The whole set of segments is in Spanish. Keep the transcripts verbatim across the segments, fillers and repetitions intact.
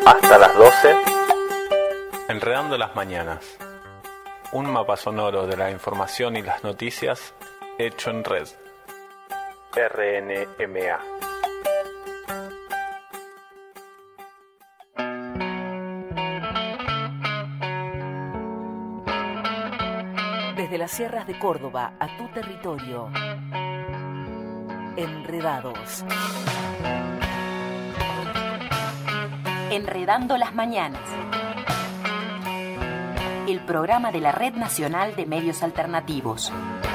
Hasta las doce. Enredando las mañanas. Un mapa sonoro de la información y las noticias hecho en red. R N M A. Desde las sierras de Córdoba a tu territorio. Enredados. Enredando las mañanas. El programa de la Red Nacional de Medios Alternativos.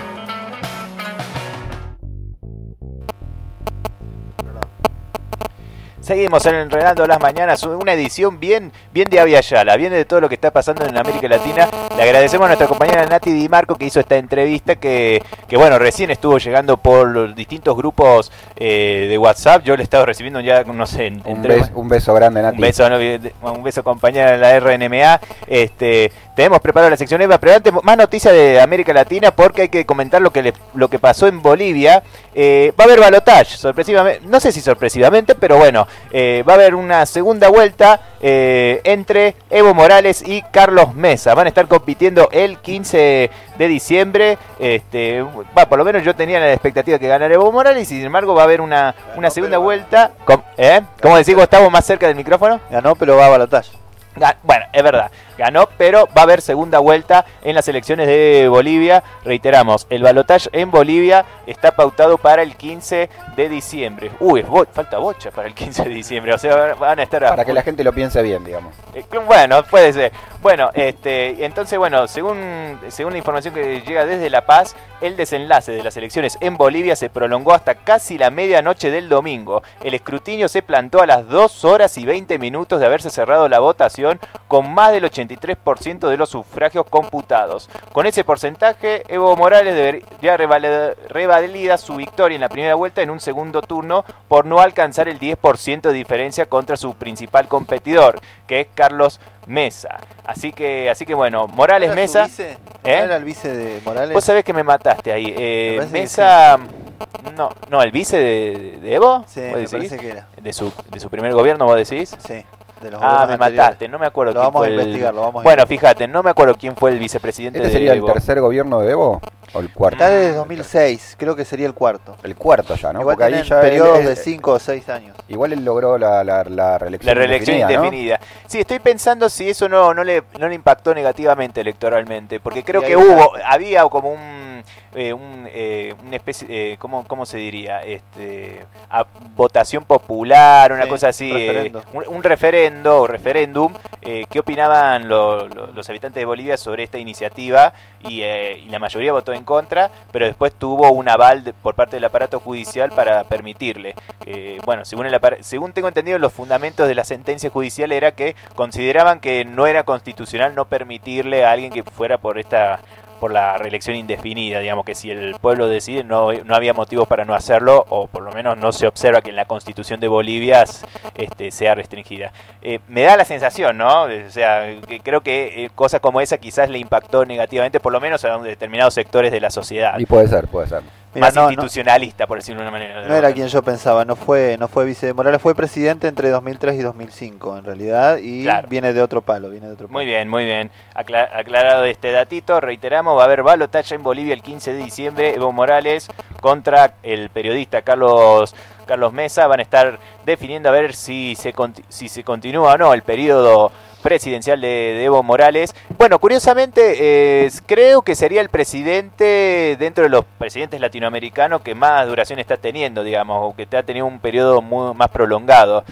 Seguimos en Enredando las Mañanas, una edición bien, bien de Avia Yala, bien de todo lo que está pasando en América Latina. Le agradecemos a nuestra compañera Nati Di Marco que hizo esta entrevista que, que bueno, recién estuvo llegando por los distintos grupos eh, de WhatsApp. Yo le he estado recibiendo ya, no sé... En, un, beso, un beso grande, Nati. Un beso, ¿no? Un beso compañera de la R N M A. Este, tenemos preparado la sección Eva, pero antes más noticias de América Latina porque hay que comentar lo que, le, lo que pasó en Bolivia. Eh, va a haber balotaje, sorpresivamente, no sé si sorpresivamente, pero bueno, eh, va a haber una segunda vuelta eh, entre Evo Morales y Carlos Mesa. Van a estar compitiendo el quince de diciembre. Este, va, por lo menos yo tenía la expectativa que ganara Evo Morales y sin embargo va a haber una, una segunda vuelta. ¿Cómo, eh? ¿Cómo decís, Gustavo, más cerca del micrófono? Ganó, pero va a balotaje. Bueno, es verdad, ganó, pero va a haber segunda vuelta en las elecciones de Bolivia. Reiteramos, el balotaje en Bolivia está pautado para el quince de diciembre. Uy, bo- falta bocha para el quince de diciembre, o sea, van a estar... A... Para que la gente lo piense bien, digamos. Eh, bueno, puede ser. Bueno, este, entonces, bueno, según, según la información que llega desde La Paz, el desenlace de las elecciones en Bolivia se prolongó hasta casi la medianoche del domingo. El escrutinio se plantó a las dos horas y veinte minutos de haberse cerrado la votación, con más del ochenta y tres por ciento de los sufragios computados. Con ese porcentaje, Evo Morales debería revalidar su victoria en la primera vuelta en un segundo turno por no alcanzar el diez por ciento de diferencia contra su principal competidor, que es Carlos Mesa. Así que, así que bueno, Morales Mesa. Vice? ¿Eh? ¿No era el vice de Morales? Vos sabés que me mataste ahí. Eh, Mesa. No, no, el vice de, de Evo. Sí, me parece que era. De su, de su primer gobierno, ¿vos decís? Sí. De los ah, me anteriores. mataste, no me acuerdo lo quién vamos fue a investigar, el... lo vamos a Bueno, investigar. fíjate, no me acuerdo quién fue el vicepresidente ¿Este de sería Evo. el tercer gobierno de Evo? ¿O el cuarto? Está desde dos mil seis, creo que sería el cuarto. El cuarto ya, ¿no? Igual Porque ahí ya periodos él, de cinco o seis años. Igual él logró la, la, la reelección La reelección indefinida. indefinida, ¿no? Sí, estoy pensando si eso no, no, le, no le impactó negativamente electoralmente, porque creo Y que ahí hubo, había como un, eh, un eh, una especie, eh, ¿cómo, ¿cómo se diría? Este, a, votación popular, una Sí, cosa así, referendo. eh, un, un referendo o referéndum. Eh, ¿Qué opinaban lo, lo, los habitantes de Bolivia sobre esta iniciativa? Y, eh, y la mayoría votó en contra, pero después tuvo un aval de, por parte del aparato judicial para permitirle. Eh, bueno, según, el apar- según tengo entendido, los fundamentos de la sentencia judicial era que consideraban que no era constitucional no permitirle a alguien que fuera por esta... por la reelección indefinida, digamos que si el pueblo decide no, no había motivos para no hacerlo, o por lo menos no se observa que en la Constitución de Bolivia este, sea restringida. Eh, me da la sensación, ¿no? O sea, que creo que eh, cosas como esa quizás le impactó negativamente, por lo menos a determinados sectores de la sociedad. Y puede ser, puede ser. Mira, Más no, institucionalista, por decirlo de una manera. No era quien yo pensaba, no fue no fue vice de Morales, fue presidente entre dos mil tres y dos mil cinco en realidad, y Claro. viene de otro palo, viene de otro palo. Muy bien, muy bien. Acla- aclarado este datito, reiteramos, va a haber balotaje en Bolivia el quince de diciembre. Evo Morales contra el periodista Carlos Carlos Mesa. Van a estar definiendo a ver si se, conti- si se continúa o no el periodo presidencial de, de Evo Morales. Bueno, curiosamente, eh, creo que sería el presidente dentro de los presidentes latinoamericanos que más duración está teniendo, digamos, o que ha tenido un periodo muy, más prolongado.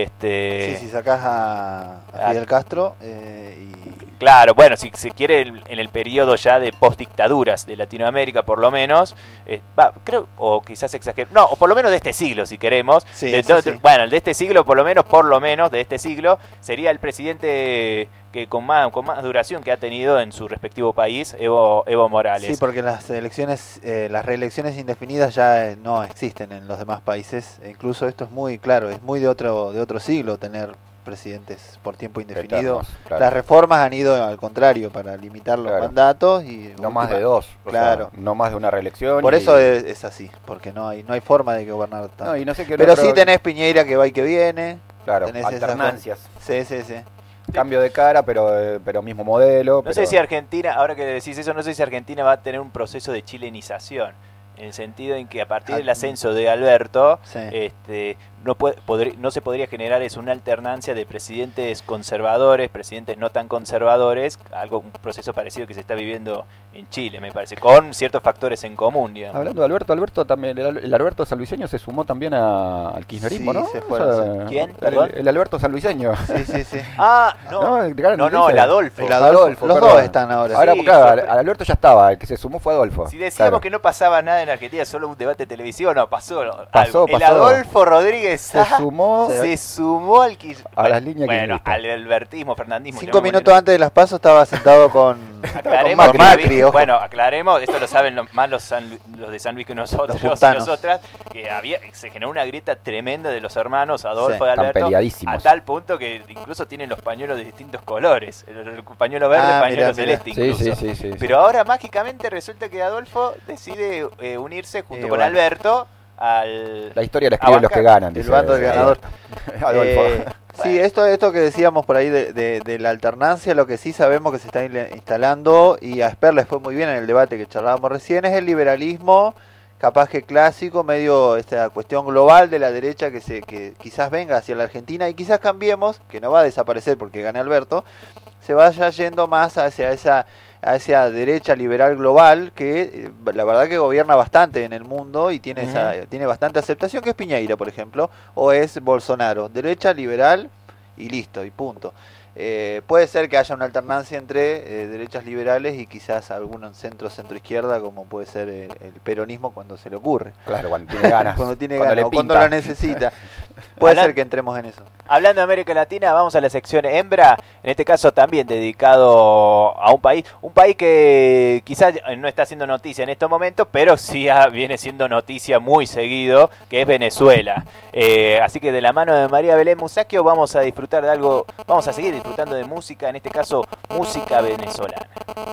Este, Sí, si sacás a, a Fidel Castro eh, y... Claro, bueno, si se quiere el- en el periodo ya de post-dictaduras de Latinoamérica, por lo menos, eh, va, creo, o quizás exagero, no, o por lo menos de este siglo, si queremos. Sí, De eso to- sí. Bueno, el de este siglo, por lo menos, por lo menos, de este siglo, sería el presidente que con más, con más duración que ha tenido en su respectivo país, Evo, Evo Morales. Sí, porque las elecciones, eh, las reelecciones indefinidas ya eh, no existen en los demás países. E incluso esto es muy claro, es muy de otro de otro siglo tener presidentes por tiempo indefinido. Eternos, claro. Las reformas han ido al contrario para limitar los Claro. mandatos y No más última- de dos. o Claro. sea, no más de una reelección. Por y- eso es, es así, porque no hay no hay forma de gobernar tanto. No, y no sé qué Pero otro- sí tenés Piñera que va y que viene. Claro, Tenés esas alternancias. cosas. Sí, sí, sí. Cambio de cara, pero, eh, pero mismo modelo. No pero... sé si Argentina, ahora que decís eso, no sé si Argentina va a tener un proceso de chilenización, en el sentido en que a partir del ascenso de Alberto, Sí. este, no, puede, podr- no se podría generar es una alternancia de presidentes conservadores, presidentes no tan conservadores, algo un proceso parecido que se está viviendo en Chile, me parece, con ciertos factores en común, digamos. Hablando de Alberto, Alberto también, el, el Alberto sanluiseño se sumó también a- al kirchnerismo, Sí, ¿no? se fue, Eso, sí. ¿Quién? El, ¿Perdón? el Alberto sanluiseño. Sí, sí, sí. Ah, no, No, no, claro, no, no dice. el Adolfo. El Adolfo, los perdón. dos están ahora. Ahora, Sí, claro, fue- al- Alberto ya estaba, el que se sumó fue Adolfo. Si decíamos Claro. que no pasaba nada en Argentina, solo un debate televisivo, no, pasó. Pasó, el pasó. Adolfo Rodríguez Se Sá sumó se sumó al kirch- a las líneas Bueno, kirchneristas. al albertismo, fernandismo. Cinco llamémosle. minutos antes de las pasos estaba sentado con, Aclaremos, con que Macri, vi- ojo. bueno, aclaremos, esto lo saben lo- más los, San Lu- los de San Luis que nosotros Los y puntanos. nosotras, que había, se generó una grieta tremenda de los hermanos Adolfo Sí. y Están Alberto, peleadísimos. a tal punto que incluso tienen los pañuelos de distintos colores, el, el pañuelo verde, Ah, el pañuelo mirá, celeste Sí, incluso. sí, sí, sí. Pero ahora mágicamente resulta que Adolfo decide eh, unirse junto Y con bueno. Alberto al... La historia la escriben los Abanca- que ganan. el dice bando del ganador. Adolfo. Eh, sí, esto, esto que decíamos por ahí de, de- de la alternancia, lo que sí sabemos que se está in- instalando, y a Esper les fue muy bien en el debate que charlábamos recién, es el liberalismo, capaz que clásico, medio esta cuestión global de la derecha que, se, que quizás venga hacia la Argentina y quizás cambiemos, que no va a desaparecer porque gane Alberto, se vaya yendo más hacia esa hacia derecha liberal global que eh, la verdad que gobierna bastante en el mundo y tiene esa, tiene bastante aceptación, que es Piñeira, por ejemplo, o es Bolsonaro, derecha liberal y listo, y punto. Eh, puede ser que haya una alternancia entre eh, derechas liberales y quizás algún centro centro izquierda, como puede ser el, el peronismo cuando se le ocurre, Claro, cuando tiene ganas. cuando tiene cuando ganas le o cuando pinta. lo necesita. Puede Hablan- ser que entremos en eso. Hablando de América Latina, vamos a la sección hembra, en este caso también dedicado a un país, un país que quizás no está haciendo noticia en estos momentos, pero sí ha- viene siendo noticia muy seguido, que es Venezuela. Eh, así que de la mano de María Belén Musacchio vamos a disfrutar de algo, vamos a seguir disfrutando de música, en este caso música venezolana.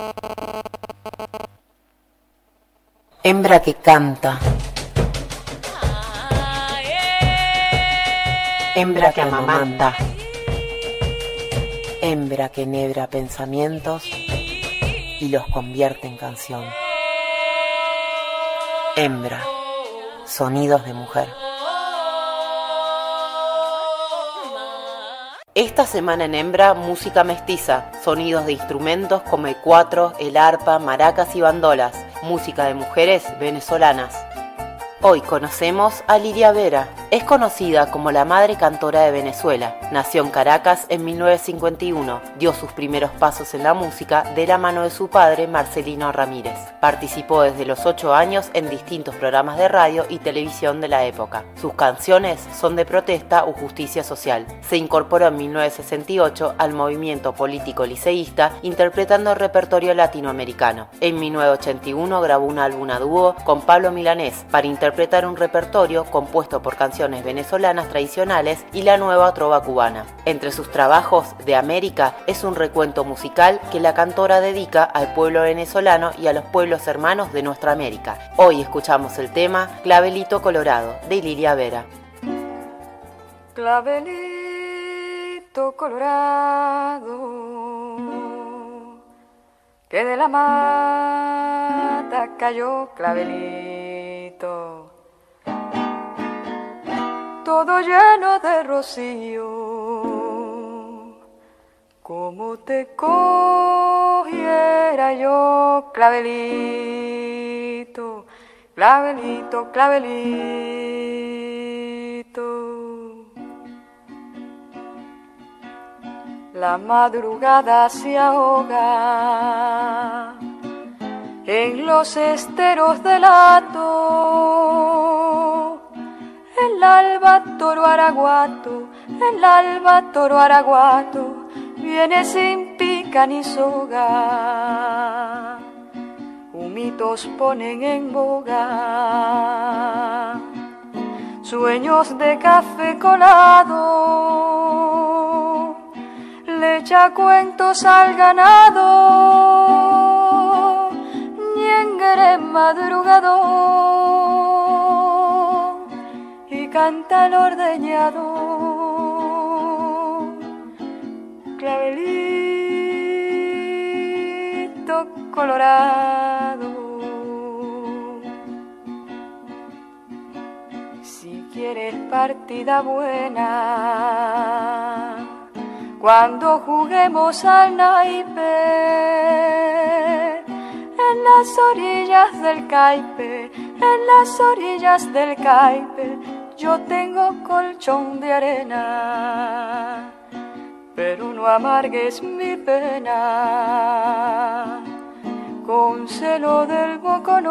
Hembra que canta. Hembra que amamanta. Hembra que enhebra pensamientos y los convierte en canción. Hembra. Sonidos de mujer. Esta semana en Hembra, música mestiza, sonidos de instrumentos como el cuatro, el arpa, maracas y bandolas, música de mujeres venezolanas. Hoy conocemos a Lilia Vera. Es conocida como la madre cantora de Venezuela. Nació en Caracas en mil novecientos cincuenta y uno. Dio sus primeros pasos en la música de la mano de su padre, Marcelino Ramírez. Participó desde los ocho años en distintos programas de radio y televisión de la época. Sus canciones son de protesta o justicia social. Se incorporó en mil novecientos sesenta y ocho al movimiento político liceísta, interpretando el repertorio latinoamericano. En mil novecientos ochenta y uno grabó un álbum a dúo con Pablo Milanés para interpretar un repertorio compuesto por canciones venezolanas tradicionales y la nueva trova cubana. Entre sus trabajos, De América es un recuento musical que la cantora dedica al pueblo venezolano y a los pueblos hermanos de nuestra América. Hoy escuchamos el tema Clavelito Colorado, de Lilia Vera. Clavelito colorado, que de la mata cayó clavelito, todo lleno de rocío, como te cogiera yo, clavelito, clavelito, clavelito. La madrugada se ahoga en los esteros del hato. El alba toro araguato, el alba toro araguato, viene sin pica ni soga. Humitos ponen en boga sueños de café colado, le echa cuentos al ganado, ñengre madrugador, y canta el ordeñador. colorado. Si quieres partida buena, cuando juguemos al naipe, en las orillas del Caipe, en las orillas del Caipe, yo tengo colchón de arena, pero no amargues mi pena con celo del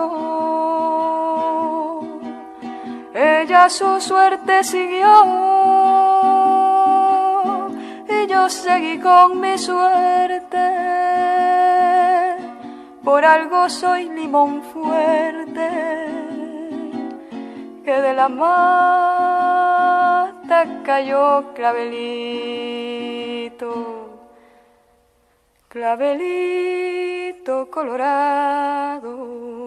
boconó. Ella su suerte siguió y yo seguí con mi suerte. Por algo soy limón fuerte, que de la mata cayó clavelito, clavelito colorado,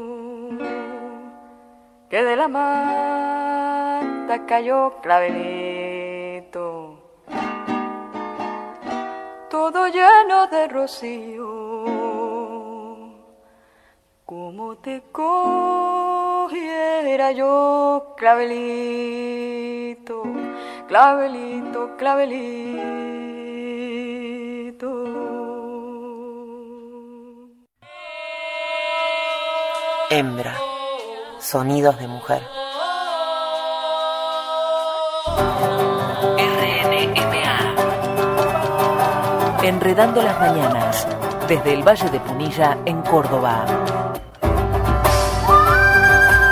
que de la mata cayó clavelito, todo lleno de rocío. Como te cogiera yo, clavelito, clavelito, clavelito. Hembra, sonidos de mujer. R N M A. Enredando las mañanas, desde el Valle de Punilla, en Córdoba.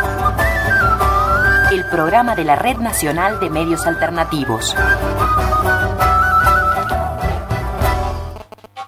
El programa de la Red Nacional de Medios Alternativos.